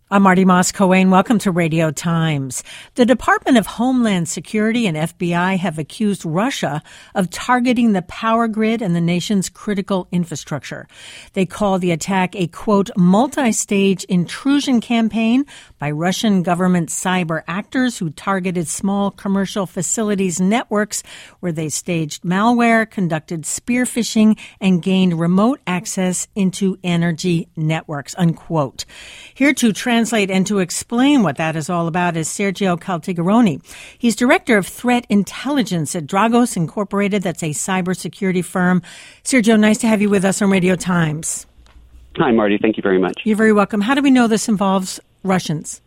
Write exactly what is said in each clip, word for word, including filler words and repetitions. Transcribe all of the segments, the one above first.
I'm Marty Moss-Coane. Welcome to Radio Times. The Department of Homeland Security and F B I have accused Russia of targeting the power grid and the nation's critical infrastructure. They call the attack a, quote, multi-stage intrusion campaign by Russian government cyber actors who targeted small commercial facilities networks where they staged malware, conducted spear phishing, and gained remote access into energy networks, unquote. Here to translate and to explain what that is all about is Sergio Caltagirone. He's director of threat intelligence at Dragos Incorporated. That's a cybersecurity firm. Sergio, nice to have you with us on Radio Times. Hi, Marty. Thank you very much. You're very welcome. How do we know this involves Russians?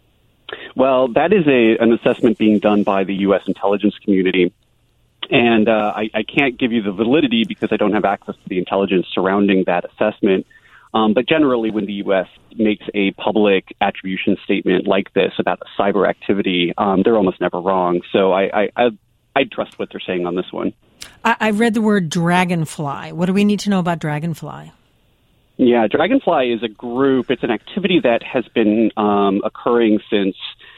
Well, that is a, an assessment being done by the U S intelligence community. And uh, I, I can't give you the validity because I don't have access to the intelligence surrounding that assessment. Um, but generally, when the U S makes a public attribution statement like this about cyber activity, um, they're almost never wrong. So I, I, I, I trust what they're saying on this one. I, I read the word Dragonfly. What do we need to know about Dragonfly? Yeah, Dragonfly is a group. It's an activity that has been um, occurring since,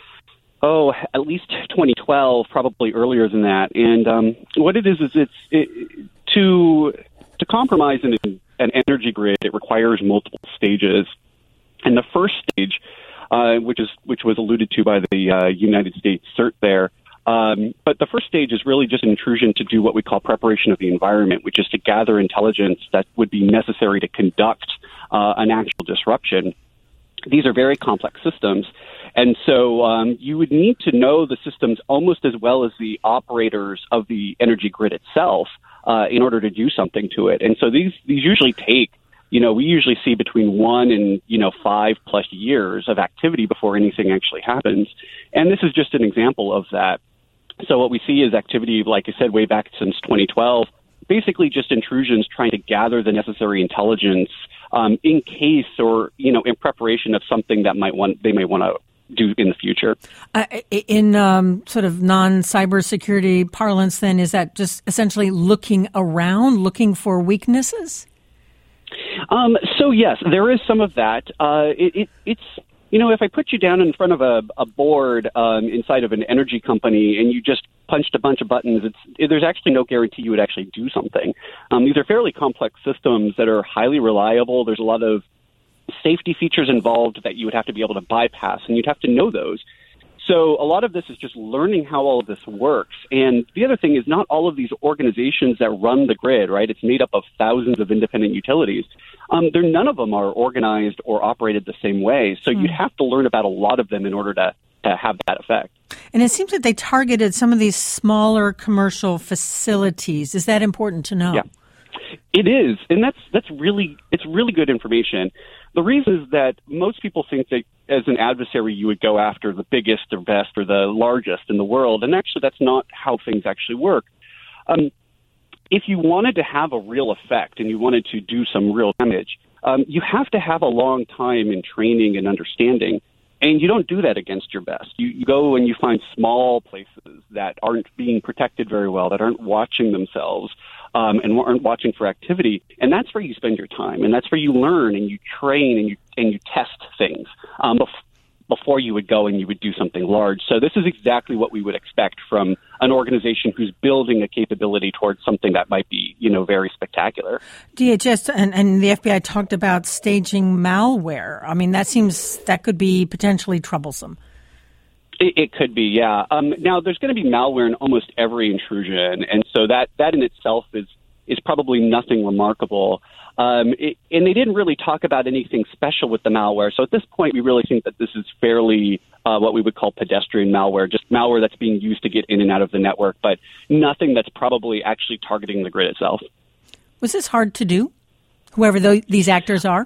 oh, at least twenty twelve, probably earlier than that. And um, what it is is it's it, to to compromise an, an energy grid. It requires multiple stages, and the first stage, uh, which is which was alluded to by the uh, United States CERT there. Um, but the first stage is really just an intrusion to do what we call preparation of the environment, which is to gather intelligence that would be necessary to conduct uh, an actual disruption. These are very complex systems, and so um, you would need to know the systems almost as well as the operators of the energy grid itself uh, in order to do something to it. And so these these usually take, you know, we usually see between one and, you know, five plus years of activity before anything actually happens. And this is just an example of that. So what we see is activity, like I said, way back since twenty twelve, basically just intrusions trying to gather the necessary intelligence um, in case or, you know, in preparation of something that might want they may want to do in the future. Uh, in um, sort of non-cybersecurity parlance, then, is that just essentially looking around, looking for weaknesses? Um, so, yes, there is some of that. Uh, it, it, it's... You know, if I put you down in front of a, a board um, inside of an energy company and you just punched a bunch of buttons, it's, there's actually no guarantee you would actually do something. Um, these are fairly complex systems that are highly reliable. There's a lot of safety features involved that you would have to be able to bypass, and you'd have to know those. So a lot of this is just learning how all of this works. And the other thing is not all of these organizations that run the grid, right? It's made up of thousands of independent utilities. Um, they're, none of them are organized or operated the same way. So mm. you'd have to learn about a lot of them in order to, to have that effect. And it seems that they targeted some of these smaller commercial facilities. Is that important to know? Yeah. It is, and that's that's really it's really good information. The reason is that most people think that as an adversary you would go after the biggest or best or the largest in the world, and actually that's not how things actually work. Um, if you wanted to have a real effect and you wanted to do some real damage, um, you have to have a long time in training and understanding, and you don't do that against your best. You, you go and you find small places that aren't being protected very well, that aren't watching themselves, Um, and aren't watching for activity, and that's where you spend your time, and that's where you learn and you train and you and you test things um, bef- before you would go and you would do something large. So this is exactly what we would expect from an organization who's building a capability towards something that might be, you know, very spectacular. D H S and, and the F B I talked about staging malware. I mean, that seems that could be potentially troublesome. It, it could be, yeah. Um, now, there's going to be malware in almost every intrusion, and so that, that in itself is is probably nothing remarkable. Um, it, and they didn't really talk about anything special with the malware. So at this point, we really think that this is fairly uh, what we would call pedestrian malware, just malware that's being used to get in and out of the network, but nothing that's probably actually targeting the grid itself. Was this hard to do, whoever th- these actors are?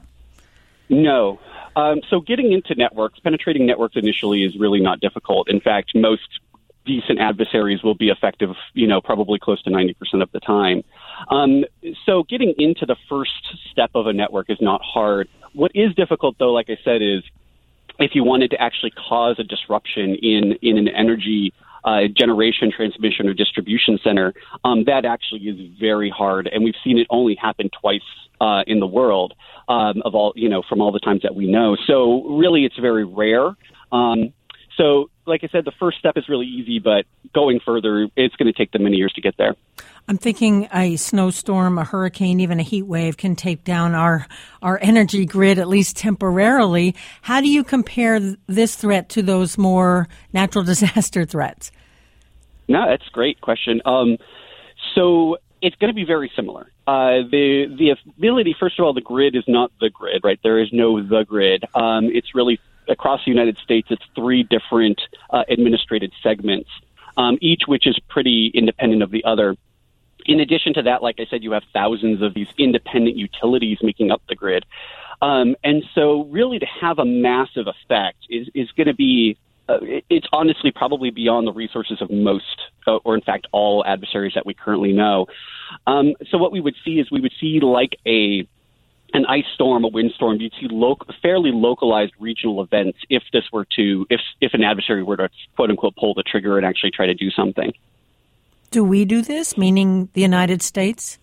No. Um, so getting into networks, penetrating networks initially is really not difficult. In fact, most decent adversaries will be effective, you know, probably close to ninety percent of the time. Um, so getting into the first step of a network is not hard. What is difficult, though, like I said, is if you wanted to actually cause a disruption in, in an energy uh, generation, transmission, or distribution center, um, that actually is very hard. And we've seen it only happen twice uh, in the world um, of all, you know, from all the times that we know. So really, it's very rare. Um, so like I said, the first step is really easy, but going further, it's going to take them many years to get there. I'm thinking a snowstorm, a hurricane, even a heat wave can take down our our energy grid, at least temporarily. How do you compare th- this threat to those more natural disaster threats? No, that's a great question. Um, so it's going to be very similar. Uh, the the ability, first of all, the grid is not the grid, right? There is no the grid. Um, it's really across the United States. It's three different uh, administrated segments, um, each which is pretty independent of the other. In addition to that, like I said, you have thousands of these independent utilities making up the grid. Um, and so really to have a massive effect is, is going to be, uh, it, it's honestly probably beyond the resources of most, uh, or in fact, all adversaries that we currently know. Um, so what we would see is we would see like a an ice storm, a windstorm. You'd see local, fairly localized regional events if this were to, if if an adversary were to, quote unquote, pull the trigger and actually try to do something. Do we do this, meaning the United States?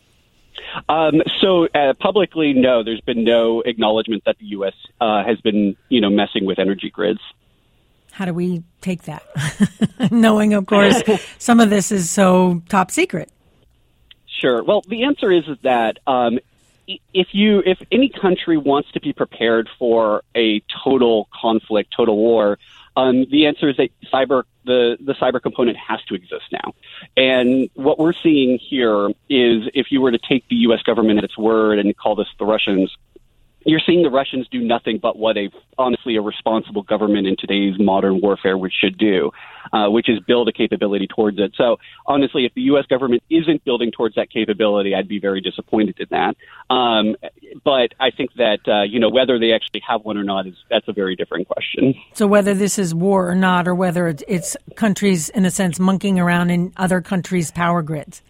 Um, so uh, publicly, no, there's been no acknowledgement that the U S uh, has been, you know, messing with energy grids. How do we take that? Knowing, of course, some of this is so top secret. Sure. Well, the answer is that um, if you, if any country wants to be prepared for a total conflict, total war, um, the answer is that cyber the the cyber component has to exist now. And what we're seeing here is if you were to take the U S government at its word and call this the Russians, you're seeing the Russians do nothing but what a honestly a responsible government in today's modern warfare which should do, uh, which is build a capability towards it. So honestly, if the U S government isn't building towards that capability, I'd be very disappointed in that. Um, but I think that uh, you know whether they actually have one or not is that's a very different question. So whether this is war or not, or whether it's countries in a sense monkeying around in other countries' power grids.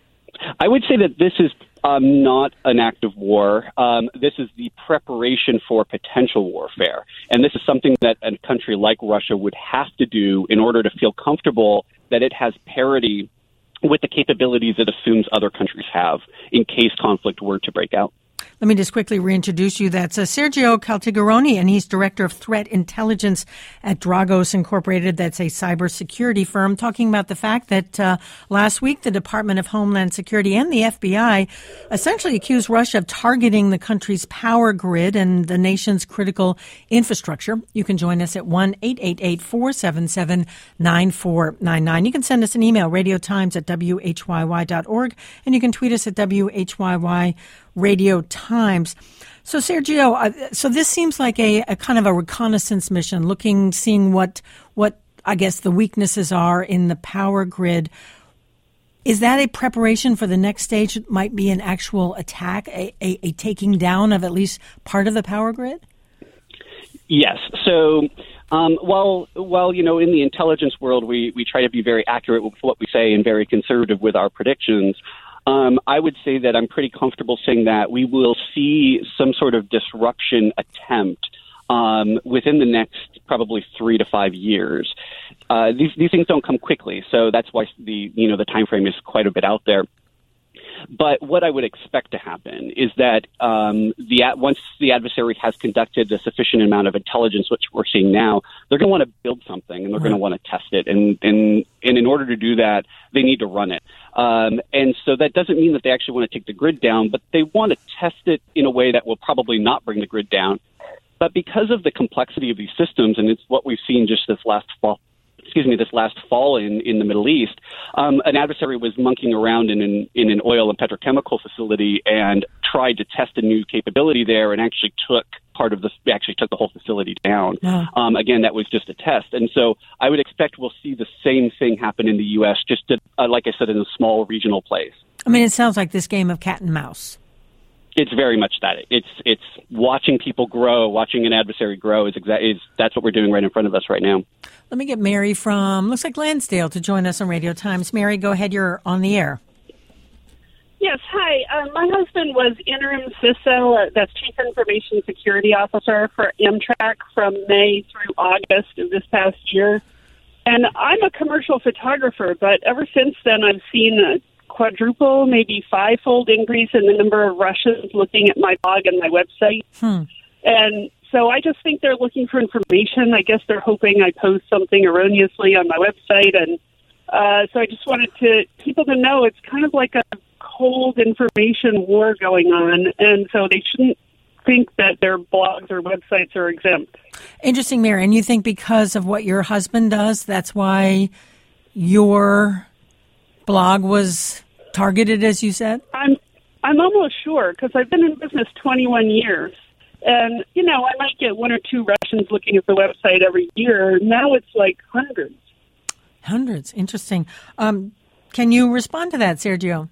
I would say that this is um, not an act of war. Um, this is the preparation for potential warfare. And this is something that a country like Russia would have to do in order to feel comfortable that it has parity with the capabilities it assumes other countries have in case conflict were to break out. Let me just quickly reintroduce you. That's uh, Sergio Caltagirone, and he's Director of Threat Intelligence at Dragos Incorporated. That's a cybersecurity firm, talking about the fact that uh, last week the Department of Homeland Security and the F B I essentially accused Russia of targeting the country's power grid and the nation's critical infrastructure. You can join us at one eight eight eight, four seven seven, nine four nine nine. You can send us an email, radiotimes at w h y y dot org, and you can tweet us at W H Y Y Radio Times. So, Sergio, uh, so this seems like a, a kind of a reconnaissance mission, looking, seeing what, what I guess the weaknesses are in the power grid. Is that a preparation for the next stage? It might be an actual attack, a, a, a taking down of at least part of the power grid? Yes. So um, while, while, you know, in the intelligence world, we, we try to be very accurate with what we say and very conservative with our predictions, Um, I would say that I'm pretty comfortable saying that we will see some sort of disruption attempt um, within the next probably three to five years. Uh, these these things don't come quickly, so that's why the you know the time frame is quite a bit out there. But what I would expect to happen is that um, the once the adversary has conducted a sufficient amount of intelligence, which we're seeing now, they're going to want to build something and they're right. going to want to test it. And, and, and in order to do that, they need to run it. Um, and so that doesn't mean that they actually want to take the grid down, but they want to test it in a way that will probably not bring the grid down. But because of the complexity of these systems, and it's what we've seen just this last fall, excuse me, this last fall in, in the Middle East, um, an adversary was monkeying around in an, in an oil and petrochemical facility and tried to test a new capability there and actually took part of the, actually took the whole facility down. Yeah. Um, again, that was just a test. And so I would expect we'll see the same thing happen in the U S, just to, uh, like I said, in a small regional place. I mean, it sounds like this game of cat and mouse. It's very much that. It's it's watching people grow, watching an adversary grow is exa- is that's what we're doing right in front of us right now. Let me get Mary from, looks like Lansdale, to join us on Radio Times. Mary, go ahead. You're on the air. Yes, hi. Uh, my husband was interim C I S O, uh, that's Chief Information Security Officer for Amtrak from May through August of this past year. And I'm a commercial photographer, but ever since then, I've seen a quadruple, maybe five-fold increase in the number of Russians looking at my blog and my website. Hmm. And so I just think they're looking for information. I guess they're hoping I post something erroneously on my website. And uh, so I just wanted to people to know it's kind of like a cold information war going on. And so they shouldn't think that their blogs or websites are exempt. Interesting, Mary. And you think because of what your husband does, that's why your blog was targeted, as you said? I'm I'm almost sure, because I've been in business twenty-one years. And, you know, I might get one or two Russians looking at the website every year. Now it's like hundreds. Hundreds. Interesting. Um, can you respond to that, Sergio?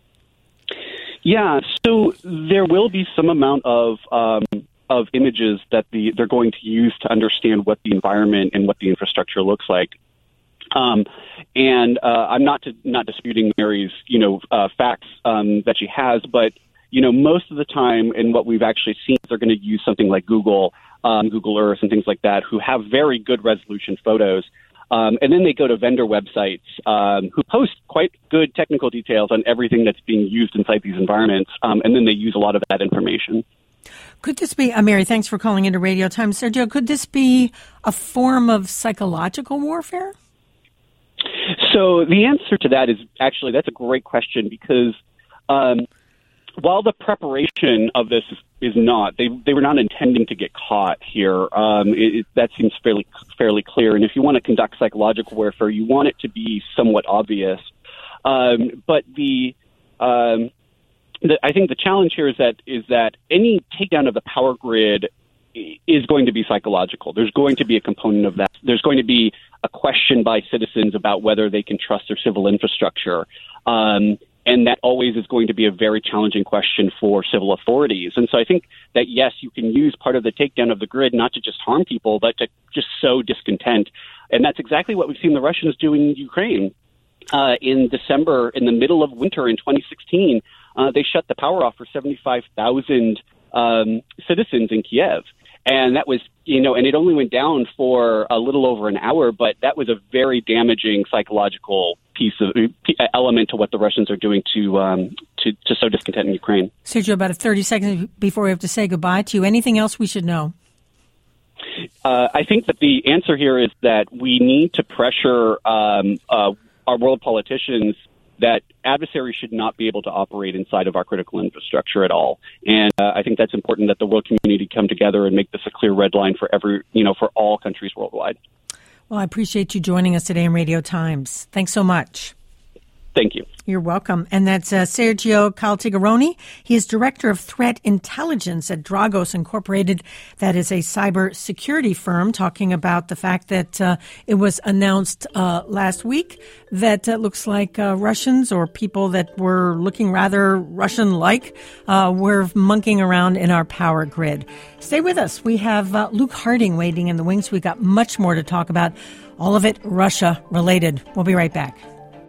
Yeah, so there will be some amount of um, of images that the they're going to use to understand what the environment and what the infrastructure looks like. Um, and uh, I'm not to, not disputing Mary's, you know, uh, facts um, that she has, but you know, most of the time, and what we've actually seen, they're going to use something like Google, um, Google Earth, and things like that, who have very good resolution photos. Um, and then they go to vendor websites um, who post quite good technical details on everything that's being used inside these environments. Um, and then they use a lot of that information. Could this be, uh, Mary, thanks for calling into Radio Times. Sergio, could this be a form of psychological warfare? So the answer to that is actually, that's a great question, because um, while the preparation of this is, is not, they they were not intending to get caught here. Um, it, it, that seems fairly fairly clear. And if you want to conduct psychological warfare, you want it to be somewhat obvious. Um, but the, um, the I think the challenge here is that is that any takedown of the power grid is going to be psychological. There's going to be a component of that. There's going to be a question by citizens about whether they can trust their civil infrastructure. Um, And that always is going to be a very challenging question for civil authorities. And so I think that, yes, you can use part of the takedown of the grid not to just harm people, but to just sow discontent. And that's exactly what we've seen the Russians do in Ukraine. Uh, in December, in the middle of winter in twenty sixteen, uh, they shut the power off for seventy-five thousand um, citizens in Kiev. And that was, you know, and it only went down for a little over an hour, but that was a very damaging psychological piece of element to what the Russians are doing to um, to, to sow discontent in Ukraine. Sergio, about thirty seconds before we have to say goodbye to you. Anything else we should know? Uh, I think that the answer here is that we need to pressure um, uh, our world politicians that adversaries should not be able to operate inside of our critical infrastructure at all. And uh, I think that's important that the world community come together and make this a clear red line for every, you know, for all countries worldwide. Well, I appreciate you joining us today in Radio Times. Thanks so much. Thank you. You're welcome. And that's uh, Sergio Caltigaroni. He is Director of Threat Intelligence at Dragos Incorporated. That is a cyber security firm, talking about the fact that uh, it was announced uh, last week that it looks like uh, Russians or people that were looking rather Russian-like uh, were monkeying around in our power grid. Stay with us. We have uh, Luke Harding waiting in the wings. We've got much more to talk about, all of it Russia-related. We'll be right back.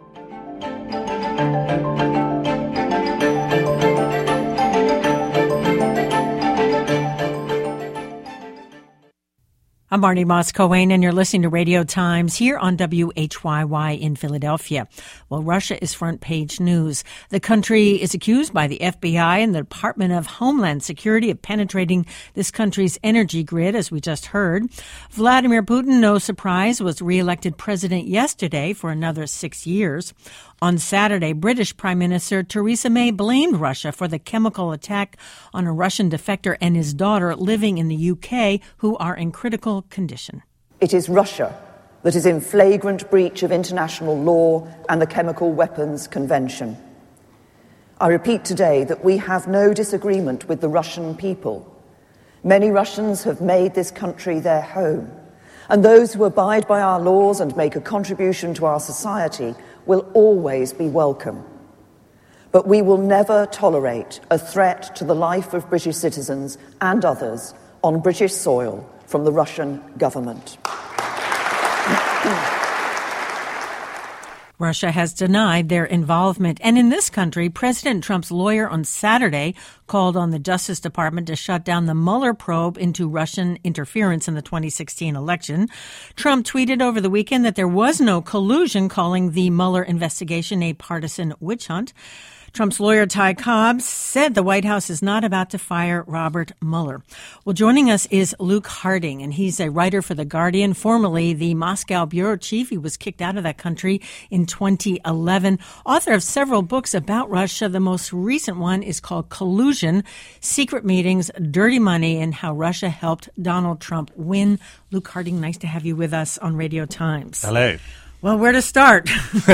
I'm Marnie Moss-Coane, and you're listening to Radio Times here on W H Y Y in Philadelphia. Well, Russia is front page news. The country is accused by the F B I and the Department of Homeland Security of penetrating this country's energy grid, as we just heard. Vladimir Putin, no surprise, was reelected president yesterday for another six years. On Saturday, British Prime Minister Theresa May blamed Russia for the chemical attack on a Russian defector and his daughter living in the U K who are in critical condition. It is Russia that is in flagrant breach of international law and the Chemical Weapons Convention. I repeat today that we have no disagreement with the Russian people. Many Russians have made this country their home, and those who abide by our laws and make a contribution to our society will always be welcome. But we will never tolerate a threat to the life of British citizens and others on British soil from the Russian government. Russia has denied their involvement. And in this country, President Trump's lawyer on Saturday called on the Justice Department to shut down the Mueller probe into Russian interference in the twenty sixteen election. Trump tweeted over the weekend that there was no collusion, calling the Mueller investigation a partisan witch hunt. Trump's lawyer, Ty Cobb, said the White House is not about to fire Robert Mueller. Well, joining us is Luke Harding, and he's a writer for The Guardian, formerly the Moscow bureau chief. He was kicked out of that country in twenty eleven. Author of several books about Russia. The most recent one is called Collusion, Secret Meetings, Dirty Money, and How Russia Helped Donald Trump Win. Luke Harding, nice to have you with us on Radio Times. Hello. Well, where to start?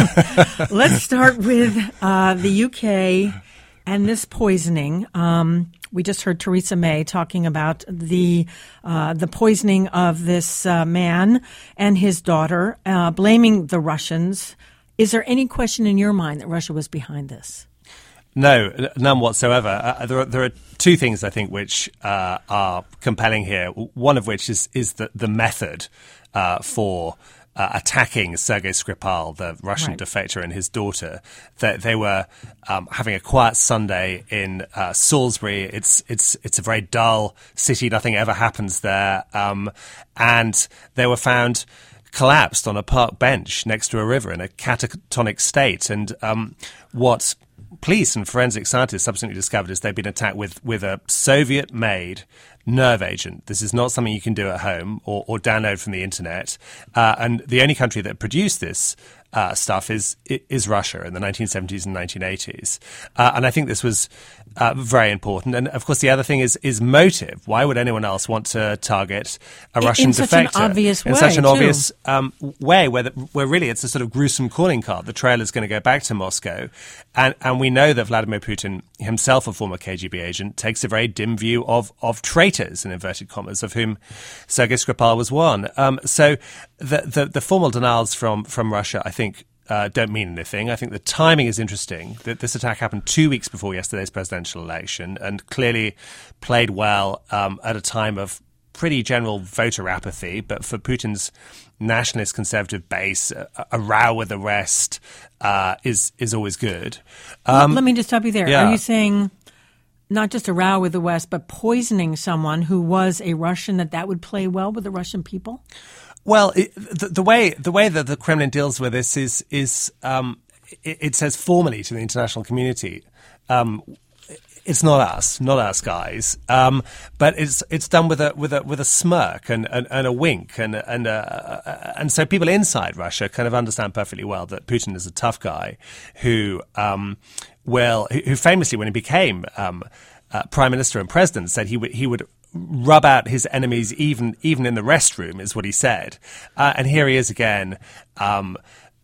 Let's start with uh, the U K and this poisoning. Um, we just heard Theresa May talking about the uh, the poisoning of this uh, man and his daughter, uh, blaming the Russians. Is there any question in your mind that Russia was behind this? No, none whatsoever. Uh, there, are, there are two things, I think, which uh, are compelling here. One of which is, is the, the method uh, for Uh, attacking Sergei Skripal, the Russian right. defector, and his daughter. That they, they were um, having a quiet Sunday in uh, Salisbury. It's it's it's a very dull city. Nothing ever happens there, um, and they were found collapsed on a park bench next to a river in a catatonic state. And um, what police and forensic scientists subsequently discovered is they'd been attacked with with a Soviet-made nerve agent. This is not something you can do at home or, or download from the internet. Uh, and the only country that produced this uh, stuff is is Russia in the nineteen seventies and nineteen eighties. Uh, and I think this was uh, very important. And of course, the other thing is is motive. Why would anyone else want to target a in, Russian in defector such an obvious in way, such an too. obvious um, way, where the, where really it's a sort of gruesome calling card. The trail is going to go back to Moscow, and and we know that Vladimir Putin, himself a former K G B agent, takes a very dim view of of traitors in inverted commas, of whom Sergei Skripal was one. Um, so the, the the formal denials from from Russia, I think, Uh, don't mean anything. I think the timing is interesting. That this attack happened two weeks before yesterday's presidential election, and clearly played well um, at a time of pretty general voter apathy. But for Putin's nationalist conservative base, a, a row with the rest uh, is is always good. Um, Let me just stop you there. yeah. Are you saying not just a row with the West, but poisoning someone who was a Russian, that that would play well with the Russian people? Well, it, the, the way the way that the Kremlin deals with this is is um, it, it says formally to the international community, um, it's not us, not us guys, um, but it's it's done with a with a with a smirk and, and, and a wink, and and uh, and so people inside Russia kind of understand perfectly well that Putin is a tough guy who um, well who famously, when he became um, uh, prime minister and president, said he would he would. rub out his enemies even even in the restroom, is what he said. Uh, and here he is again, um,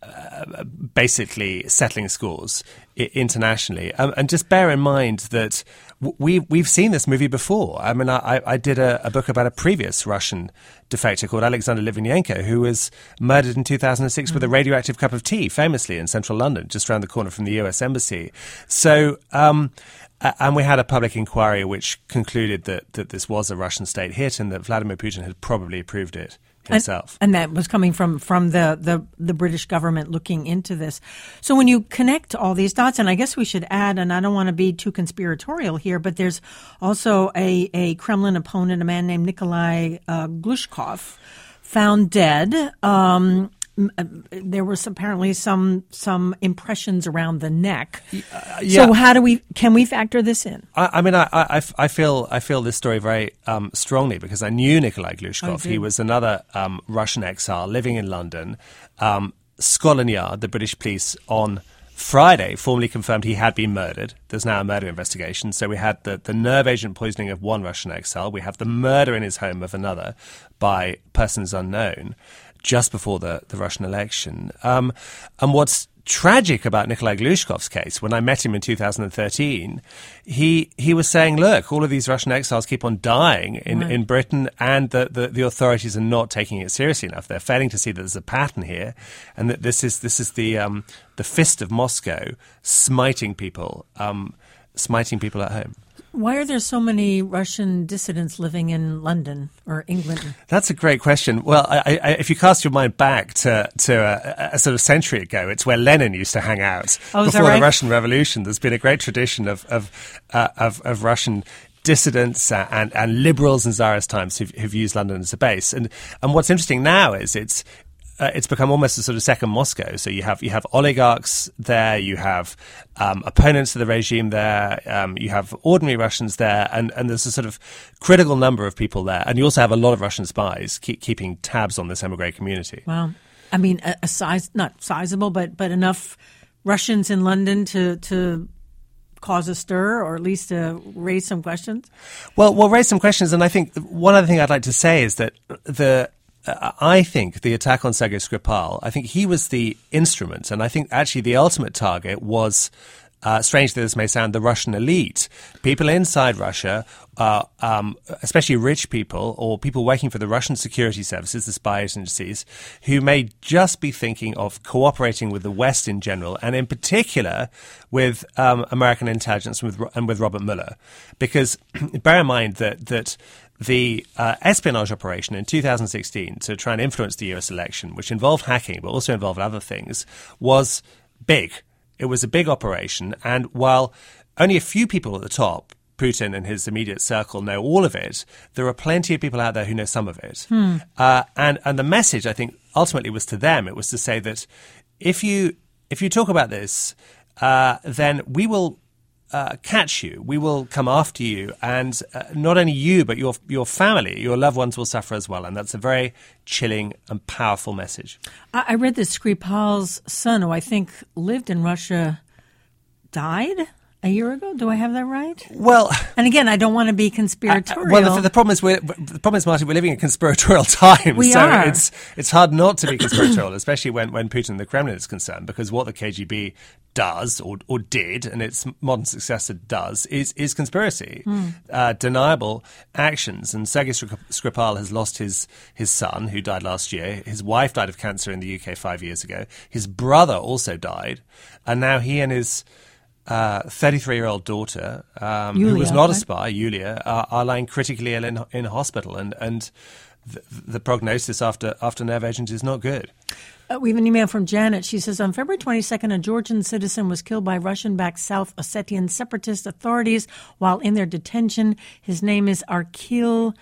uh, basically settling scores I- internationally. Um, and just bear in mind that w- we, we've seen this movie before. I mean, I, I did a, a book about a previous Russian defector called Alexander Litvinenko, who was murdered in two thousand six mm-hmm. with a radioactive cup of tea, famously in central London, just around the corner from the U S Embassy. So... Um, Uh, and we had a public inquiry which concluded that, that this was a Russian state hit, and that Vladimir Putin had probably approved it himself. And, and that was coming from, from the, the, the British government looking into this. So when you connect all these dots, and I guess we should add, and I don't want to be too conspiratorial here, but there's also a, a Kremlin opponent, a man named Nikolai uh, Glushkov, found dead. Um There was apparently some some impressions around the neck. Uh, yeah. So how do we can we factor this in? I, I mean, I, I, I feel I feel this story very um, strongly because I knew Nikolai Glushkov. He was another um, Russian exile living in London. Um, Scotland Yard, the British police, on Friday formally confirmed he had been murdered. There's now a murder investigation. So we had the, the nerve agent poisoning of one Russian exile. We have the murder in his home of another by persons unknown, just before the, the Russian election. Um, and what's tragic about Nikolai Glushkov's case, when I met him in two thousand thirteen, he he was saying, look, all of these Russian exiles keep on dying in, right. in Britain, and the, the, the authorities are not taking it seriously enough. They're failing to see that there's a pattern here, and that this is this is the um, the fist of Moscow smiting people, um, smiting people at home. Why are there so many Russian dissidents living in London or England? That's a great question. Well, I, I, if you cast your mind back to, to a, a sort of century ago, it's where Lenin used to hang out. Oh, before right? the Russian Revolution. There's been a great tradition of of uh, of, of Russian dissidents uh, and and liberals in Tsarist times who've, who've used London as a base. And and what's interesting now is it's. Uh, it's become almost a sort of second Moscow. So you have you have oligarchs there, you have um, opponents of the regime there, um, you have ordinary Russians there, and, and there's a sort of critical number of people there. And you also have a lot of Russian spies keep, keeping tabs on this emigre community. Wow. I mean, a, a size, not sizable, but, but enough Russians in London to, to cause a stir, or at least to raise some questions? Well, we'll raise some questions. And I think one other thing I'd like to say is that the Uh, I think the attack on Sergei Skripal, I think he was the instrument, and I think actually the ultimate target was, uh, strange that this may sound, the Russian elite. People inside Russia, uh, um, especially rich people or people working for the Russian security services, the spy agencies, who may just be thinking of cooperating with the West in general, and in particular with um, American intelligence and with, and with Robert Mueller. Because bear in mind that that the uh, espionage operation in two thousand sixteen to try and influence the U S election, which involved hacking but also involved other things, was big. It was a big operation. And while only a few people at the top, Putin and his immediate circle, know all of it, there are plenty of people out there who know some of it. Hmm. Uh, and, and the message, I think, ultimately was to them. It was to say that if you, if you talk about this, uh, then we will Uh, catch you. We will come after you, and uh, not only you, but your your family, your loved ones will suffer as well. And that's a very chilling and powerful message. I, I read that Skripal's son, who I think lived in Russia, died a year ago. Do I have that right? Well, and again, I don't want to be conspiratorial. Uh, well, the, the problem is, we're, the problem is, Martin, we're living in conspiratorial times. We so are. it's it's hard not to be conspiratorial, especially when, when Putin and the Kremlin is concerned, because what the K G B does or or did, and its modern successor does, is is conspiracy, mm. uh, deniable actions. And Sergei Skripal has lost his his son, who died last year. His wife died of cancer in the U K five years ago. His brother also died, and now he and his Uh, thirty-three-year-old daughter, um, Yulia, who was not right? a spy, Yulia, are, are lying critically ill in, in hospital, and and the, the prognosis after after nerve agent is not good. Uh, we have an email from Janet. She says, on February twenty-second, a Georgian citizen was killed by Russian-backed South Ossetian separatist authorities while in their detention. His name is Arkil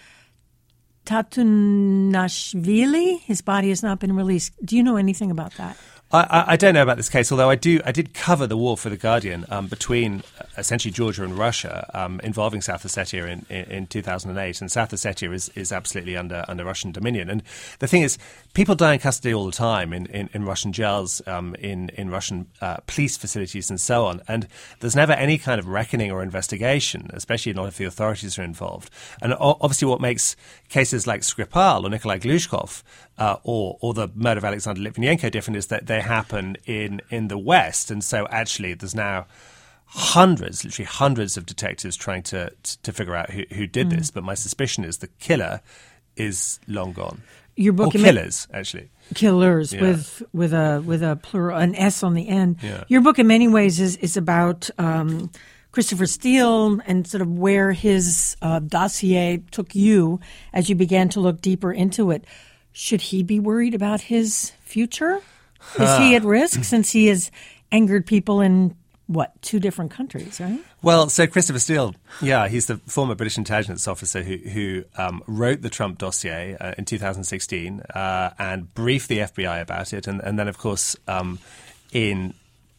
Tatunashvili. His body has not been released. Do you know anything about that? I, I don't know about this case, although I do. I did cover the war for The Guardian um, between uh, essentially Georgia and Russia, um, involving South Ossetia in, in, in two thousand eight. And South Ossetia is, is absolutely under under Russian dominion. And the thing is, people die in custody all the time in, in, in Russian jails, um, in in Russian uh, police facilities, and so on. And there's never any kind of reckoning or investigation, especially not if the authorities are involved. And o- obviously, what makes cases like Skripal or Nikolai Glushkov uh, or or the murder of Alexander Litvinenko different is that they happen in, in the West. And so actually there's now hundreds, literally hundreds of detectives trying to to figure out who, who did mm. this. But my suspicion is the killer is long gone. Your book, or killers, actually. Killers, yeah. with with a with a plural, an S on the end. Yeah. Your book in many ways is, is about um, Christopher Steele and sort of where his uh, dossier took you as you began to look deeper into it. Should he be worried about his future? Is he at risk since he has angered people in, what, two different countries, right? Well, so Christopher Steele, yeah, he's the former British intelligence officer who, who um, wrote the Trump dossier uh, in two thousand sixteen uh, and briefed the F B I about it. And, and then, of course, um, in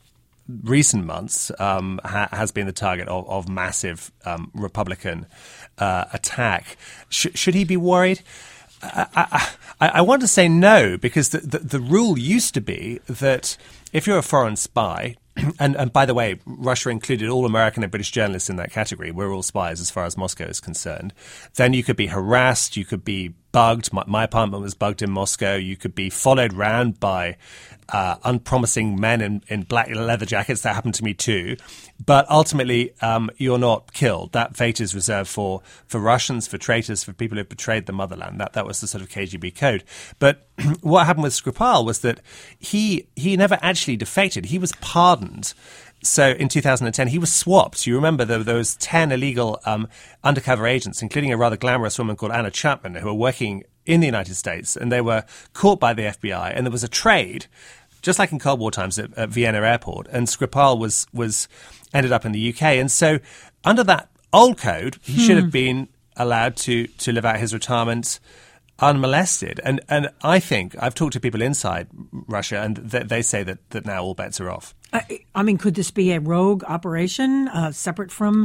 recent months um, ha- has been the target of, of massive um, Republican uh, attack. Sh- should he be worried? I, I, I want to say no, because the, the, the rule used to be that if you're a foreign spy, and, and by the way, Russia included all American and British journalists in that category, we're all spies as far as Moscow is concerned, then you could be harassed, you could be bugged. My, my apartment was bugged in Moscow. You could be followed round by uh, unpromising men in, in black leather jackets. That happened to me too. But ultimately, um, you're not killed. That fate is reserved for, for Russians, for traitors, for people who betrayed the motherland. That that was the sort of K G B code. But what happened with Skripal was that he he never actually defected. He was pardoned so in two thousand ten, he was swapped. You remember there, there was ten illegal um, undercover agents, including a rather glamorous woman called Anna Chapman, who were working in the United States, and they were caught by the F B I, and there was a trade, just like in Cold War times at, at Vienna Airport, and Skripal was was ended up in the U K. And so under that old code, he hmm. should have been allowed to, to live out his retirement unmolested. And and I think, I've talked to people inside Russia, and th- they say that, that now all bets are off. I, I mean, could this be a rogue operation uh, separate from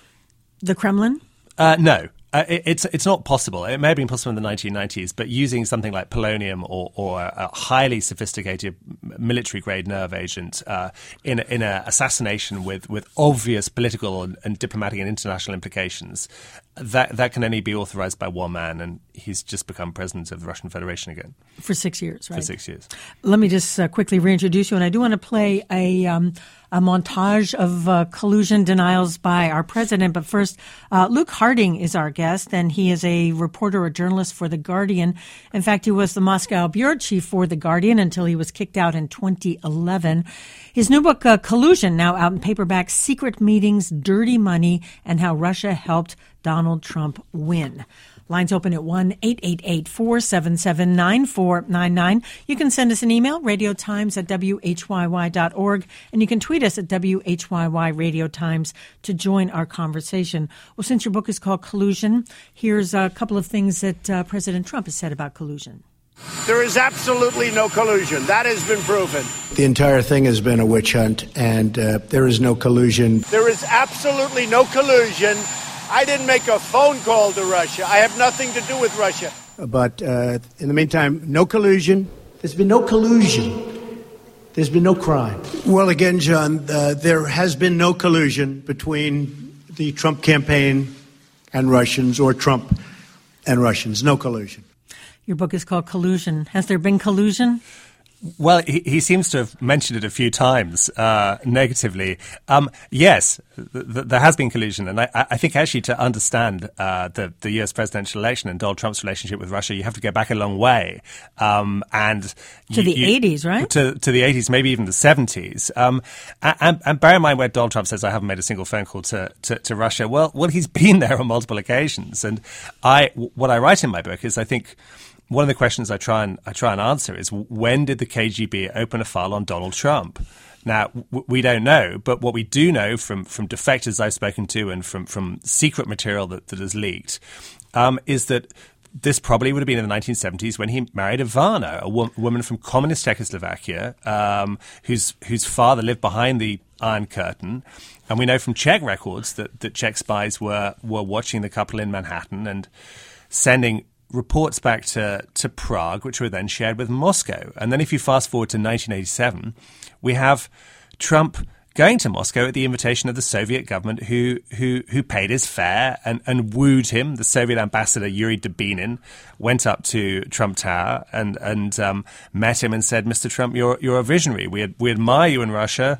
the Kremlin? Uh, no. Uh, it, it's it's not possible. It may have been possible in the nineteen nineties, but using something like polonium or, or a highly sophisticated military-grade nerve agent uh, in in an assassination with, with obvious political and, and diplomatic and international implications, that that can only be authorized by one man, and he's just become president of the Russian Federation again. For six years, right? For six years. Let me just uh, quickly reintroduce you, and I do want to play a um, a montage of uh, collusion denials by our president. But first, uh, Luke Harding is our guest, and he is a reporter, a journalist for The Guardian. In fact, he was the Moscow bureau chief for The Guardian until he was kicked out in twenty eleven. His new book, uh, Collusion, now out in paperback, Secret Meetings, Dirty Money, and How Russia Helped Donald Trump Win. Lines open at one eight eight eight, four seven seven, nine four nine nine. You can send us an email, radiotimes at w h y y dot org, and you can tweet us at W H Y Y Radio Times to join our conversation. Well, since your book is called Collusion, here's a couple of things that uh, President Trump has said about collusion. There is absolutely no collusion. That has been proven. The entire thing has been a witch hunt, and uh, there is no collusion. There is absolutely no collusion. I didn't make a phone call to Russia. I have nothing to do with Russia. But uh, in the meantime, no collusion. There's been no collusion. There's been no crime. Well, again, John, uh, there has been no collusion between the Trump campaign and Russians, or Trump and Russians. No collusion. Your book is called Collusion. Has there been collusion? Well, he, he seems to have mentioned it a few times uh, negatively. Um, yes, th- th- there has been collusion. And I, I think actually to understand uh, the, the U S presidential election and Donald Trump's relationship with Russia, you have to go back a long way. Um, and To you, the you, eighties, right? To, to the eighties, maybe even the seventies. Um, and, and bear in mind where Donald Trump says, I haven't made a single phone call to, to, to Russia. Well, well, he's been there on multiple occasions. And I, what I write in my book is I think one of the questions I try and I try and answer is, when did the K G B open a file on Donald Trump? Now, w- we don't know, but what we do know from, from defectors I've spoken to and from, from secret material that, that has leaked um, is that this probably would have been in the nineteen seventies when he married Ivana, a wo- woman from communist Czechoslovakia, um, whose whose father lived behind the Iron Curtain. And we know from Czech records that, that Czech spies were, were watching the couple in Manhattan and sending reports back to, to Prague, which were then shared with Moscow. And then if you fast forward to nineteen eighty-seven, we have Trump going to Moscow at the invitation of the Soviet government who who who paid his fare and, and wooed him. The Soviet ambassador Yuri Dubinin went up to Trump Tower and and um, met him and said, Mister Trump, you're you're a visionary. We we admire you in Russia.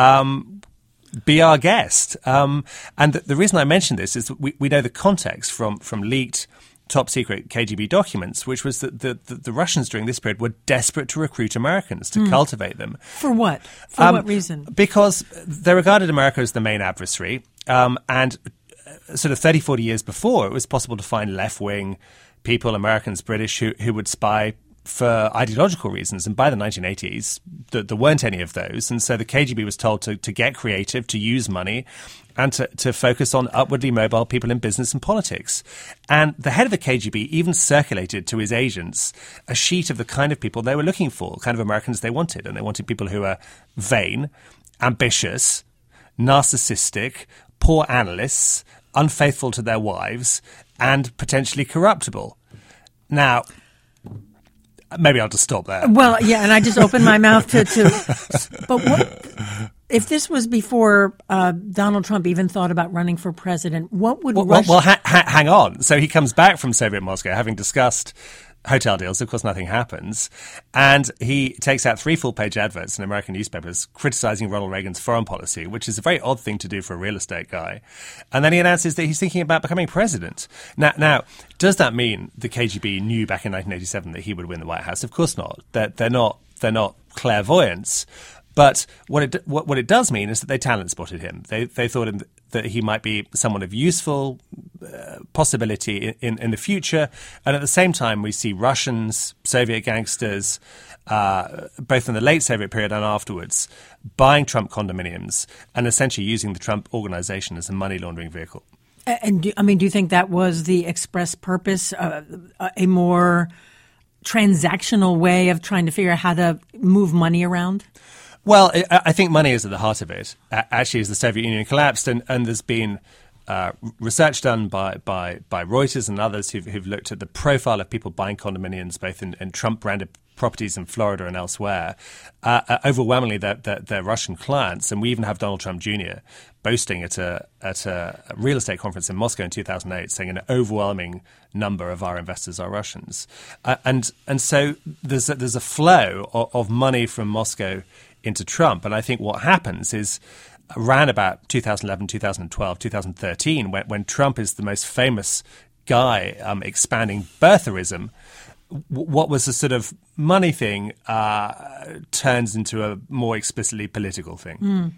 Um, be our guest. Um, and the, the reason I mention this is that we, we know the context from from leaked top secret K G B documents, which was that the, the, the Russians during this period were desperate to recruit Americans, to mm. cultivate them. For what? For um, what reason? Because they regarded America as the main adversary. Um, and sort of thirty, forty years before, it was possible to find left-wing people, Americans, British, who, who would spy for ideological reasons. And by the nineteen eighties, th- there weren't any of those. And so the K G B was told to, to get creative, to use money, and to, to focus on upwardly mobile people in business and politics. And the head of the K G B even circulated to his agents a sheet of the kind of people they were looking for, kind of Americans they wanted. And they wanted people who are vain, ambitious, narcissistic, poor analysts, unfaithful to their wives, and potentially corruptible. Now, maybe I'll just stop there. Well, yeah, and I just opened my mouth to, to but what, if this was before uh, Donald Trump even thought about running for president, what would well, Russia... Well, well ha- ha- hang on. So he comes back from Soviet Moscow, having discussed hotel deals. Of course, nothing happens. And he takes out three full-page adverts in American newspapers criticizing Ronald Reagan's foreign policy, which is a very odd thing to do for a real estate guy. And then he announces that he's thinking about becoming president. Now, now does that mean the K G B knew back in nineteen eighty-seven that he would win the White House? Of course not. They're, they're not. They're not clairvoyants. But what it what, what it does mean is that they talent spotted him. They they thought him, that he might be someone of useful uh, possibility in, in, in the future. And at the same time, we see Russians, Soviet gangsters, uh, both in the late Soviet period and afterwards, buying Trump condominiums and essentially using the Trump organization as a money laundering vehicle. And do, I mean, do you think that was the express purpose, uh, a more transactional way of trying to figure out how to move money around? Well, I think money is at the heart of it. Actually, as the Soviet Union collapsed, and, and there's been uh, research done by, by, by Reuters and others who've, who've looked at the profile of people buying condominiums, both in, in Trump-branded properties in Florida and elsewhere. Uh, uh, overwhelmingly, they're, they're, they're Russian clients, and we even have Donald Trump Junior boasting at a at a real estate conference in Moscow in two thousand eight, saying an overwhelming number of our investors are Russians, uh, and and so there's a, there's a flow of, of money from Moscow into Trump, and I think what happens is around about two thousand eleven, two thousand twelve, two thousand thirteen, when, when Trump is the most famous guy um, expanding birtherism, what was a sort of money thing uh, turns into a more explicitly political thing. Mm.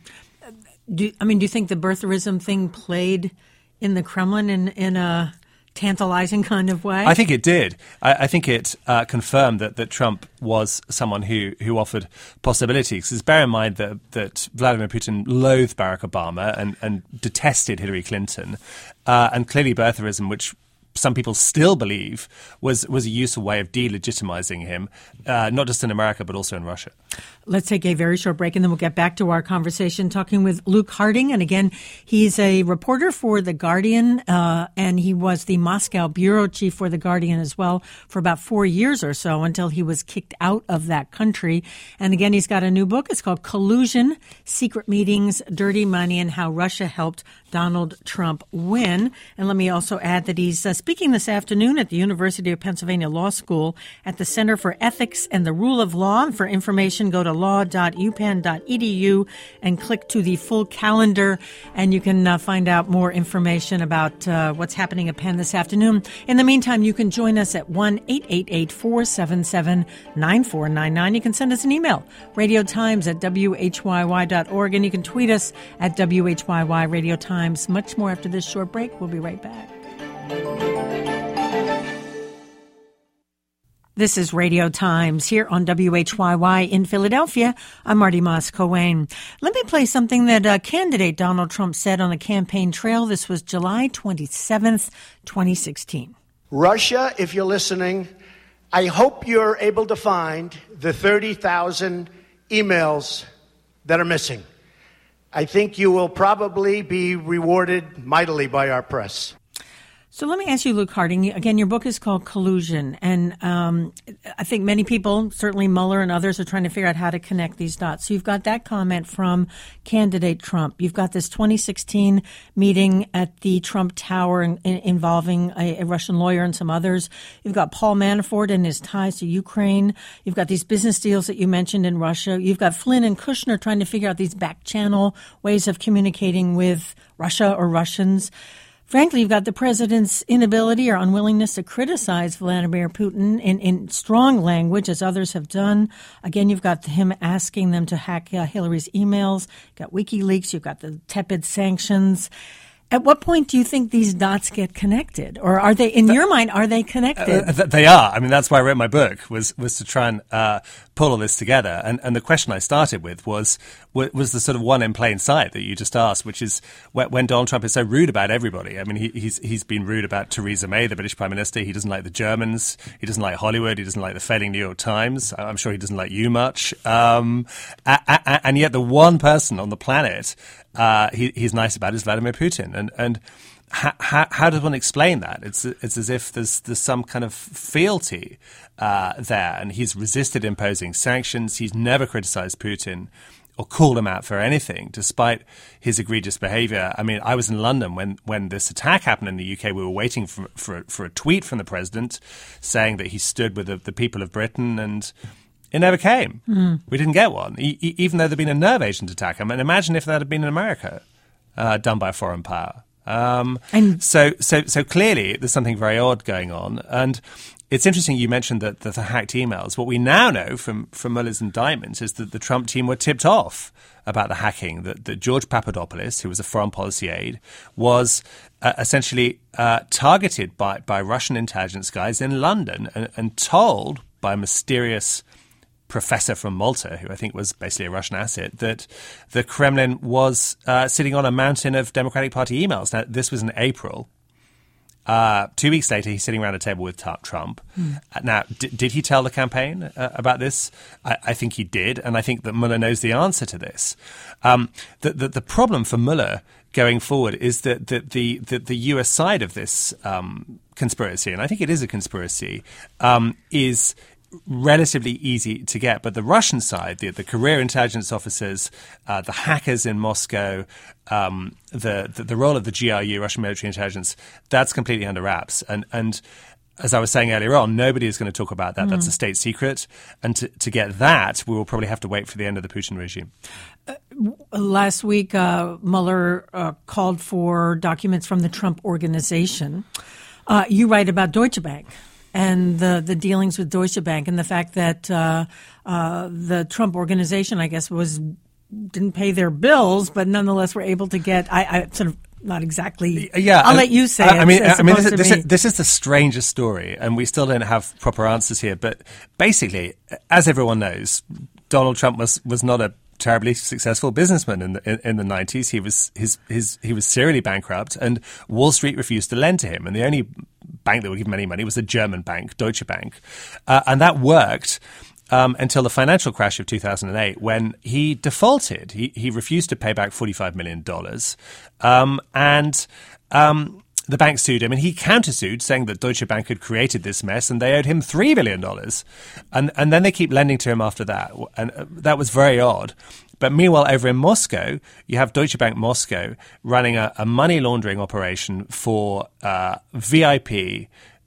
Do, I mean, do you think the birtherism thing played in the Kremlin in, in a tantalizing kind of way? I think it did. I, I think it uh, confirmed that, that Trump was someone who, who offered possibilities. Because bear in mind that, that Vladimir Putin loathed Barack Obama and, and detested Hillary Clinton. Uh, and clearly birtherism, which some people still believe was was a useful way of delegitimizing him, uh, not just in America, but also in Russia. Let's take a very short break, and then we'll get back to our conversation talking with Luke Harding. And again, he's a reporter for The Guardian, uh, and he was the Moscow bureau chief for The Guardian as well for about four years or so until he was kicked out of that country. And again, he's got a new book. It's called Collusion, Secret Meetings, Dirty Money, and How Russia Helped Donald Trump Win. And let me also add that he's uh, speaking this afternoon at the University of Pennsylvania Law School at the Center for Ethics and the Rule of Law. And for information, go to law dot u penn dot e d u and click to the full calendar, and you can uh, find out more information about uh, what's happening at Penn this afternoon. In the meantime, you can join us at one eight eight eight, four seven seven, nine four nine nine. You can send us an email, radio times at w h y y dot org, and you can tweet us at W H Y Y Radio Times. Much more after this short break. We'll be right back. This is Radio Times here on W H Y Y in Philadelphia. I'm Marty Moss-Cohen. Let me play something that uh, candidate Donald Trump said on the campaign trail. This was July twenty-seventh, twenty sixteen. Russia, if you're listening, I hope you're able to find the thirty thousand emails that are missing. I think you will probably be rewarded mightily by our press. So let me ask you, Luke Harding, again, your book is called Collusion, and um, I think many people, certainly Mueller and others, are trying to figure out how to connect these dots. So you've got that comment from candidate Trump. You've got this twenty sixteen meeting at the Trump Tower in, in, involving a, a Russian lawyer and some others. You've got Paul Manafort and his ties to Ukraine. You've got these business deals that you mentioned in Russia. You've got Flynn and Kushner trying to figure out these back channel ways of communicating with Russia or Russians. Frankly, you've got the president's inability or unwillingness to criticize Vladimir Putin in, in strong language, as others have done. Again, you've got him asking them to hack uh, Hillary's emails. You've got WikiLeaks. You've got the tepid sanctions. At what point do you think these dots get connected? Or are they, in your mind, are they connected? Uh, they are. I mean, that's why I wrote my book, was was to try and uh, pull all this together. And, and the question I started with was was the sort of one in plain sight that you just asked, which is when Donald Trump is so rude about everybody. I mean, he, he's he's been rude about Theresa May, the British Prime Minister. He doesn't like the Germans. He doesn't like Hollywood. He doesn't like the failing New York Times. I'm sure he doesn't like you much. Um, and yet the one person on the planet Uh, he, he's nice about is Vladimir Putin, and and ha, ha, how does one explain that? It's it's as if there's there's some kind of fealty uh, there, and he's resisted imposing sanctions. He's never criticized Putin or called him out for anything, despite his egregious behavior. I mean, I was in London when, when this attack happened in the U K. We were waiting for for, for a tweet from the president saying that he stood with the, the people of Britain, and it never came. Mm. We didn't get one, e- e- even though there'd been a nerve agent attack. I mean, imagine if that had been in America, uh, done by a foreign power. Um, and so, so, so clearly, there's something very odd going on. And it's interesting you mentioned that the, the hacked emails. What we now know from, from Mueller's indictment is that the Trump team were tipped off about the hacking, that, that George Papadopoulos, who was a foreign policy aide, was uh, essentially uh, targeted by, by Russian intelligence guys in London and, and told by a mysterious professor from Malta, who I think was basically a Russian asset, that the Kremlin was uh, sitting on a mountain of Democratic Party emails. Now, this was in April. Uh, two weeks later, he's sitting around a table with Trump. Mm. Uh, now, d- did he tell the campaign uh, about this? I-, I think he did, and I think that Mueller knows the answer to this. Um, the, the, the problem for Mueller going forward is that the, the, the, the U S side of this um, conspiracy, and I think it is a conspiracy, um, is relatively easy to get. But the Russian side, the, the career intelligence officers, uh, the hackers in Moscow, um, the, the the role of the G R U, Russian military intelligence, that's completely under wraps. And and as I was saying earlier on, nobody is going to talk about that. Mm. That's a state secret. And to, to get that, we will probably have to wait for the end of the Putin regime. Uh, last week, uh, Mueller uh, called for documents from the Trump Organization. Uh, you write about Deutsche Bank and the, the dealings with Deutsche Bank and the fact that uh, uh, the Trump Organization, I guess, was didn't pay their bills, but nonetheless were able to get, I, I sort of, not exactly. Yeah, I'll let you say I, it. I mean, as I mean, this is, to this, me. is, this is the strangest story, and we still don't have proper answers here. But basically, as everyone knows, Donald Trump was, was not a terribly successful businessman in the in, in the nineties. He was his his he was serially bankrupt, and Wall Street refused to lend to him. And the only bank that would give him any money was a German bank, Deutsche Bank, uh, and that worked. Um, until the financial crash of two thousand eight, when he defaulted. He he refused to pay back forty-five million dollars. Um, and um, the bank sued him, and he countersued, saying that Deutsche Bank had created this mess and they owed him three billion dollars. And, and then they keep lending to him after that. And uh, that was very odd. But meanwhile, over in Moscow, you have Deutsche Bank Moscow running a, a money laundering operation for uh, V I P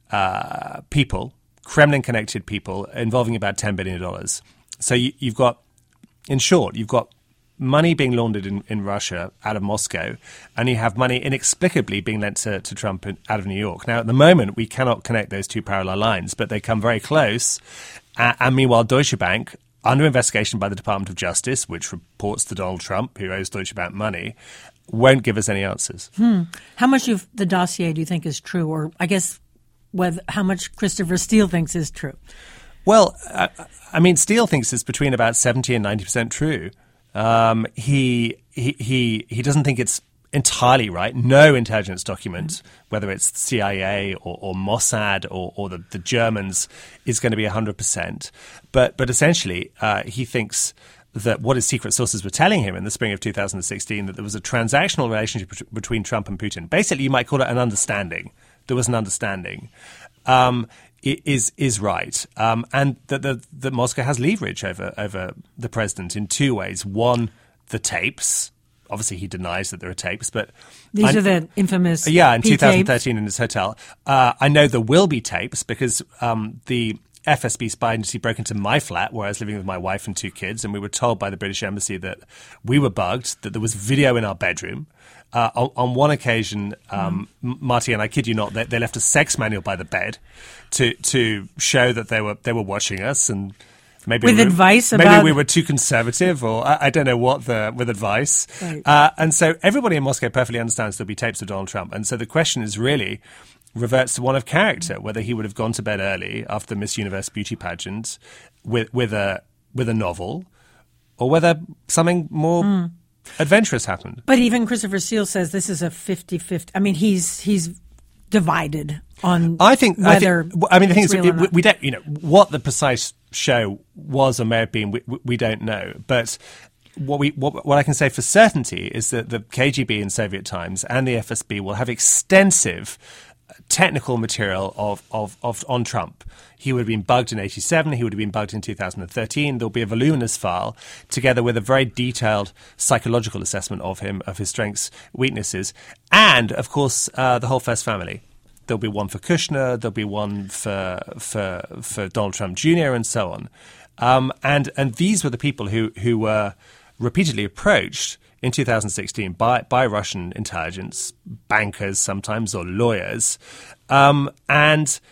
uh, people, Kremlin-connected people, involving about ten billion dollars. So you, you've got, in short, you've got money being laundered in, in Russia out of Moscow, and you have money inexplicably being lent to, to Trump in, out of New York. Now, at the moment, we cannot connect those two parallel lines, but they come very close. Uh, and meanwhile, Deutsche Bank, under investigation by the Department of Justice, which reports to Donald Trump, who owes Deutsche Bank money, won't give us any answers. Hmm. How much of the dossier do you think is true, or I guess whether how much Christopher Steele thinks is true? Well, uh, I mean, Steele thinks it's between about seventy and ninety percent true. Um, he, he he he doesn't think it's entirely right. No intelligence document, whether it's C I A or, or Mossad or, or the, the Germans, is going to be one hundred percent. But, but essentially, uh, he thinks that what his secret sources were telling him in the spring of two thousand sixteen, that there was a transactional relationship between Trump and Putin. Basically, you might call it an understanding. There was an understanding, um, is is right, um, and that the, the Moscow has leverage over over the president in two ways. One, the tapes. Obviously, he denies that there are tapes, but these I, are the infamous yeah. In P twenty thirteen, in his hotel, uh, I know there will be tapes because um, the F S B spy agency broke into my flat where I was living with my wife and two kids, and we were told by the British Embassy that we were bugged, that there was video in our bedroom. Uh, on, on one occasion, um, mm. Marty, and I kid you not, they, they left a sex manual by the bed to to show that they were they were watching us, and maybe with we were, advice maybe about we were too conservative, or I, I don't know what the with advice. Right. Uh, and so everybody in Moscow perfectly understands there'll be tapes of Donald Trump, and so the question is really reverts to one of character, whether he would have gone to bed early after the Miss Universe beauty pageant with with a with a novel, or whether something more. Mm. adventurous happened. But even Christopher Steele says this is a fifty-fifty. I mean, he's he's divided on I think, whether I, think, I mean, the thing is, it, we, we don't, you know, what the precise show was or may have been, we, we don't know. But what we what, what I can say for certainty is that the K G B in Soviet times and the F S B will have extensive technical material of, of, of on Trump. He would have been bugged in eighty-seven. He would have been bugged in two thousand thirteen. There'll be a voluminous file together with a very detailed psychological assessment of him, of his strengths, weaknesses, and, of course, uh, the whole first family. There'll be one for Kushner. There'll be one for for for Donald Trump Junior and so on. Um, and and these were the people who who were repeatedly approached in two thousand sixteen by by Russian intelligence, bankers sometimes, or lawyers, um, and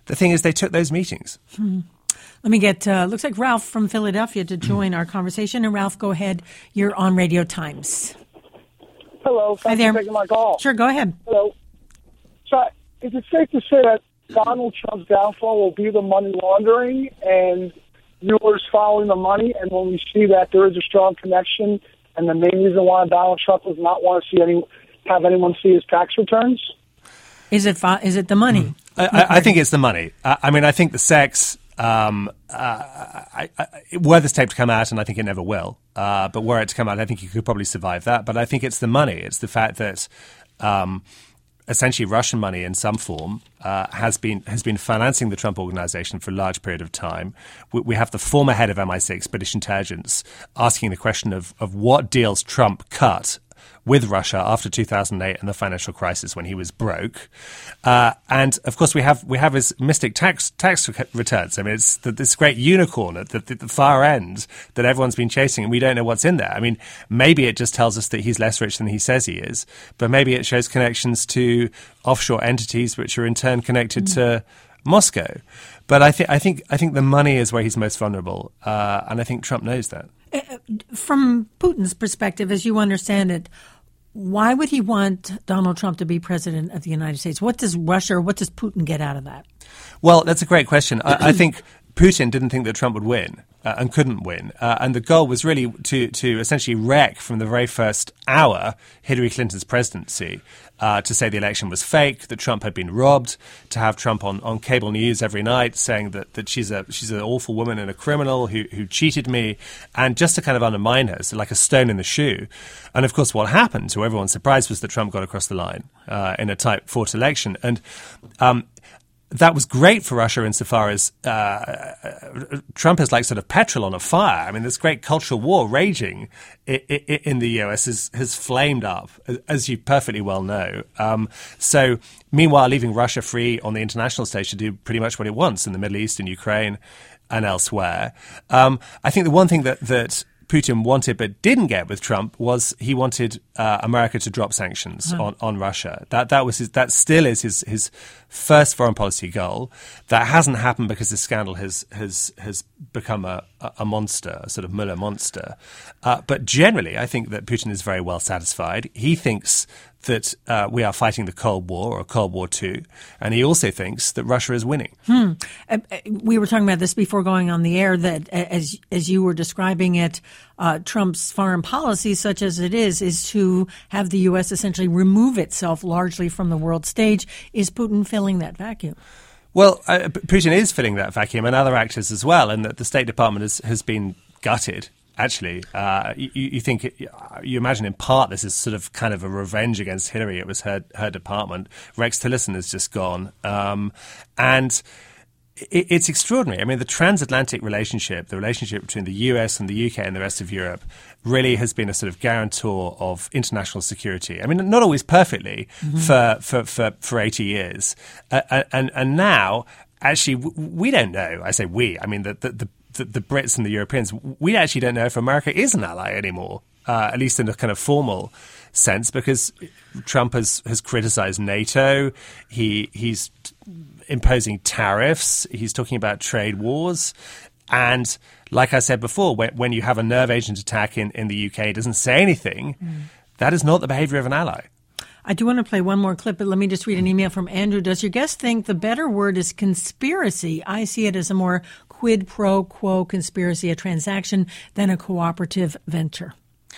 the thing is, they took those meetings. Hmm. Let me get, uh, looks like Ralph from Philadelphia to join our conversation. And Ralph, go ahead. You're on Radio Times. Hello. Thanks Hi there. for taking my call. Sure, go ahead. Hello. So is it safe to say that Donald Trump's downfall will be the money laundering and viewers following the money? And when we see that there is a strong connection, and the main reason why Donald Trump does not want to see any, have anyone see his tax returns? Is it, is it the money? I, I, I think it's the money. I, I mean, I think the sex... Um, uh, I, I, were this tape to come out, and I think it never will, uh, but were it to come out, I think you could probably survive that. But I think it's the money. It's the fact that um, essentially Russian money in some form uh, has been has been financing the Trump organization for a large period of time. We, we have the former head of M I six, British intelligence, asking the question of, of what deals Trump cut with Russia after two thousand eight and the financial crisis when he was broke. Uh, and, of course, we have we have his mystic tax tax returns. I mean, it's the, this great unicorn at the, the, the far end that everyone's been chasing, and we don't know what's in there. I mean, maybe it just tells us that he's less rich than he says he is, but maybe it shows connections to offshore entities which are in turn connected mm. to Moscow. But I, th- I think I think the money is where he's most vulnerable, uh, and I think Trump knows that. From Putin's perspective, as you understand it, why would he want Donald Trump to be president of the United States? What does Russia or what does Putin get out of that? Well, that's a great question. I, I think Putin didn't think that Trump would win uh, and couldn't win. Uh, and the goal was really to, to essentially wreck from the very first hour Hillary Clinton's presidency, uh, to say the election was fake, that Trump had been robbed, to have Trump on, on cable news every night saying that, that she's a she's an awful woman and a criminal who, who cheated me, and just to kind of undermine her, so like a stone in the shoe. And of course, what happened, to everyone's surprise, was that Trump got across the line uh, in a tight fought election. And um, that was great for Russia insofar as uh, Trump is like sort of petrol on a fire. I mean, this great cultural war raging I- I- in the U S has, has flamed up, as you perfectly well know. Um, so meanwhile, leaving Russia free on the international stage to do pretty much what it wants in the Middle East, in Ukraine and elsewhere. Um, I think the one thing that, that Putin wanted but didn't get with Trump was he wanted uh, America to drop sanctions oh. on, on Russia. That that was his, that still is his, his first foreign policy goal. That hasn't happened because this scandal has has has become a, a monster, a sort of Mueller monster. Uh, but generally, I think that Putin is very well satisfied. He thinks that uh, we are fighting the Cold War or Cold War Two, and he also thinks that Russia is winning. Hmm. Uh, we were talking about this before going on the air, that as as you were describing it, uh, Trump's foreign policy, such as it is, is to have the U S essentially remove itself largely from the world stage. Is Putin filling that vacuum? Well, uh, Putin is filling that vacuum, and other actors as well, and that the State Department has, has been gutted. Actually, uh, you, you think, you imagine in part this is sort of kind of a revenge against Hillary. It was her her department. Rex Tillerson has just gone. Um, and it, it's extraordinary. I mean, the transatlantic relationship, the relationship between the U S and the U K and the rest of Europe really has been a sort of guarantor of international security. I mean, not always perfectly mm-hmm. for, for, for, for eighty years. Uh, and, and now, actually, we don't know. I say we. I mean, the, the, the The, the Brits and the Europeans, we actually don't know if America is an ally anymore, uh, at least in a kind of formal sense, because Trump has, has criticized NATO. He he's imposing tariffs. He's talking about trade wars. And like I said before, when, when you have a nerve agent attack in, in the U K, it doesn't say anything. Mm. That is not the behavior of an ally. I do want to play one more clip, but let me just read an email from Andrew. Does your guest think the better word is conspiracy? I see it as a more quid pro quo conspiracy, a transaction, than a cooperative venture.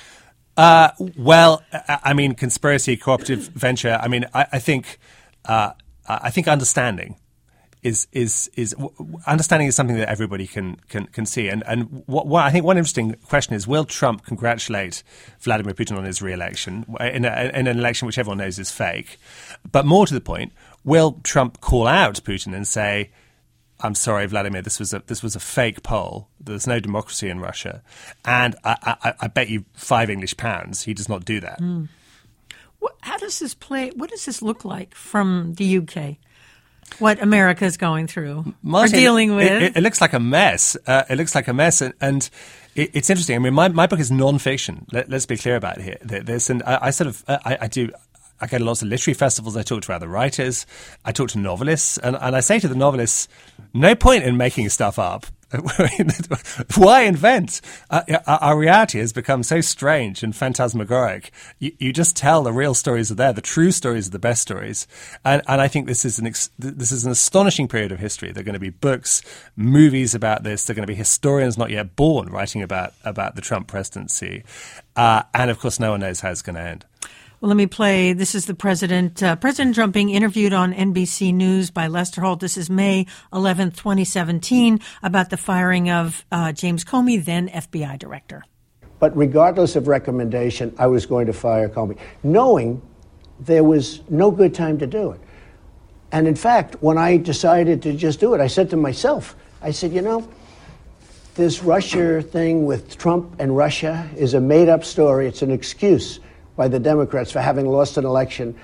Uh, well, I mean, conspiracy, cooperative venture. I mean, I, I think, uh, I think understanding is is is understanding is something that everybody can can, can see. And and what, what I think one interesting question is: will Trump congratulate Vladimir Putin on his re-election in, a, in an election which everyone knows is fake? But more to the point, will Trump call out Putin and say, "I'm sorry, Vladimir, this was a this was a fake poll. There's no democracy in Russia, and I, I, I bet you five English pounds he does not do that." Mm. What, how does this play? What does this look like from the U K? What America is going through Martin, or dealing with? It, it, it looks like a mess. Uh, it looks like a mess, and, and it, it's interesting. I mean, my, my book is non-fiction. Let, let's be clear about it here. There's, and I, I sort of, I, I do. I go to lots of literary festivals. I talk to other writers. I talk to novelists. And, and I say to the novelists, no point in making stuff up. Why invent? Uh, our reality has become so strange and phantasmagoric. You, you just tell the real stories are there. The true stories are the best stories. And, and I think this is an ex- this is an astonishing period of history. There are going to be books, movies about this. There are going to be historians not yet born writing about, about the Trump presidency. Uh, and, of course, no one knows how it's going to end. Well, let me play. This is the president, uh, President Trump being interviewed on N B C News by Lester Holt. This is May eleventh, twenty seventeen, about the firing of uh, James Comey, then F B I director. But regardless of recommendation, I was going to fire Comey, knowing there was no good time to do it. And in fact, when I decided to just do it, I said to myself, I said, you know, this Russia thing with Trump and Russia is a made-up story. It's an excuse by the Democrats for having lost an election.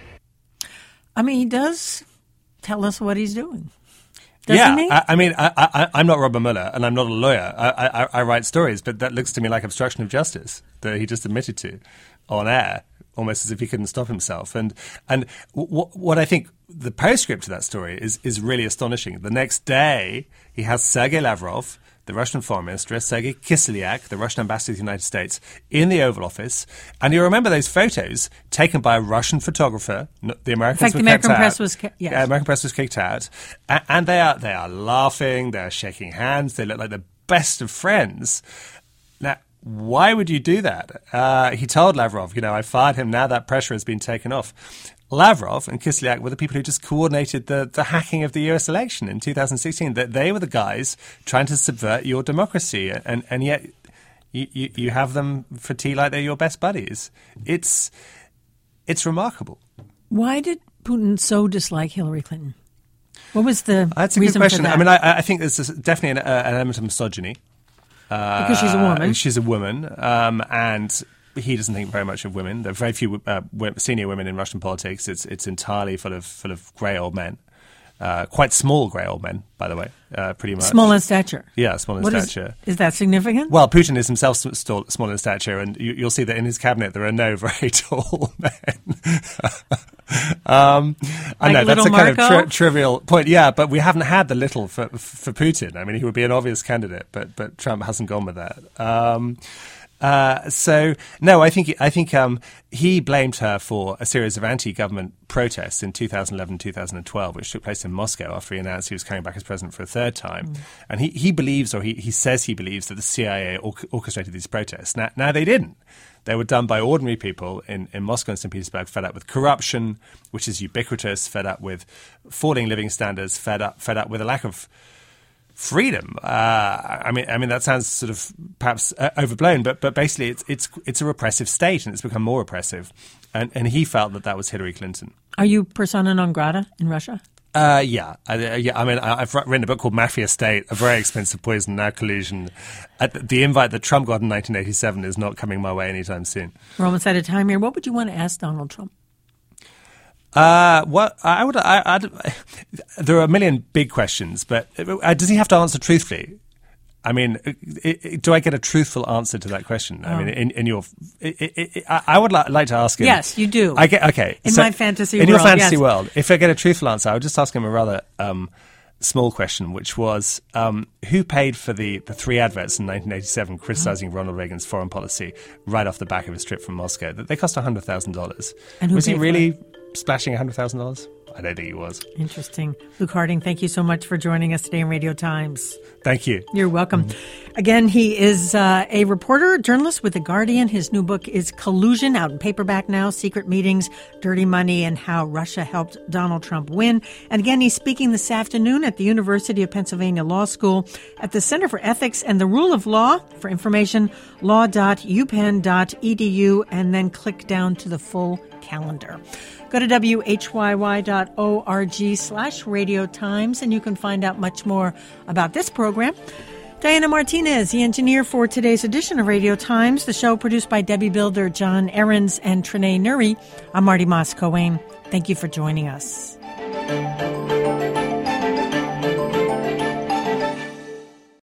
I mean, he does tell us what he's doing. Doesn't yeah, he? I, I mean, I, I, I'm not Robert Mueller, and I'm not a lawyer. I, I, I write stories, but that looks to me like obstruction of justice that he just admitted to on air, almost as if he couldn't stop himself. And and w- what I think the postscript to that story is is really astonishing. The next day, he has Sergei Lavrov, the Russian foreign minister, Sergei Kislyak, the Russian ambassador to the United States, in the Oval Office. And you remember those photos taken by a Russian photographer. The Americans In fact, were the American kicked press out. was ki- yes. Yeah, American press was kicked out. And, and they are they are laughing, they're shaking hands, they look like the best of friends. Now, why would you do that? Uh, he told Lavrov, you know, I fired him, now that pressure has been taken off. Lavrov and Kislyak were the people who just coordinated the, the hacking of the U S election in two thousand sixteen. That they were the guys trying to subvert your democracy, and, and yet you, you, you have them for tea like they're your best buddies. It's it's remarkable. Why did Putin so dislike Hillary Clinton? What was the That's a reason good question. for that? I mean, I, I think there's definitely an, uh, an element of misogyny. Uh, because she's a woman. She's a woman, um, and he doesn't think very much of women. There are very few uh, senior women in Russian politics. It's it's entirely full of full of grey old men, uh, quite small grey old men, by the way, uh, pretty much. Small in stature. Yeah, small in what stature. Is, is that significant? Well, Putin is himself st- small in stature, and you, you'll see that in his cabinet there are no very tall men. um, I like know that's a Marco? kind of tri- trivial point. Yeah, but we haven't had the little for for Putin. I mean, he would be an obvious candidate, but but Trump hasn't gone with that. Um, Uh, so no, I think I think um, he blamed her for a series of anti-government protests in two thousand eleven, two thousand twelve, which took place in Moscow after he announced he was coming back as president for a third time. Mm. And he, he believes, or he, he says he believes, that the C I A or- orchestrated these protests. Now, now they didn't. They were done by ordinary people in, in Moscow and Saint Petersburg, fed up with corruption, which is ubiquitous, fed up with falling living standards, fed up fed up with a lack of freedom. Uh, I mean, I mean that sounds sort of perhaps uh, overblown, but but basically, it's it's it's a repressive state, and it's become more oppressive. And and he felt that that was Hillary Clinton. Are you persona non grata in Russia? Uh, yeah, uh, yeah. I mean, I, I've written a book called Mafia State: A Very Expensive Poison, Now Collusion. Uh, the invite that Trump got in nineteen eighty-seven is not coming my way anytime soon. We're almost out of time here. What would you want to ask Donald Trump? Uh, what I would, I, I'd, there are a million big questions, but uh, does he have to answer truthfully? I mean, it, it, do I get a truthful answer to that question? Oh. I mean, in, in your, it, it, it, I would li- like to ask him. Yes, you do. I get okay. In so my fantasy in world, your fantasy yes. world, if I get a truthful answer, I would just ask him a rather um, small question, which was, um, who paid for the, the three adverts in nineteen eighty-seven criticizing oh. Ronald Reagan's foreign policy right off the back of his trip from Moscow? They cost one hundred thousand dollars. And who was he paid really for it? Splashing one hundred thousand dollars? I don't think he was. Interesting. Luke Harding, thank you so much for joining us today in Radio Times. Thank you. You're welcome. Mm-hmm. Again, he is uh, a reporter, journalist with The Guardian. His new book is Collusion, out in paperback now, Secret Meetings, Dirty Money, and How Russia Helped Donald Trump Win. And again, he's speaking this afternoon at the University of Pennsylvania Law School at the Center for Ethics and the Rule of Law. For information, law dot u penn dot e d u, and then click down to the full calendar. Go to w h y y dot org slash Radio Times, and you can find out much more about this program. Diana Martinez, the engineer for today's edition of Radio Times, the show produced by Debbie Builder, John Ahrens, and Trinae Nuri. I'm Marty Moss-Coane. Thank you for joining us.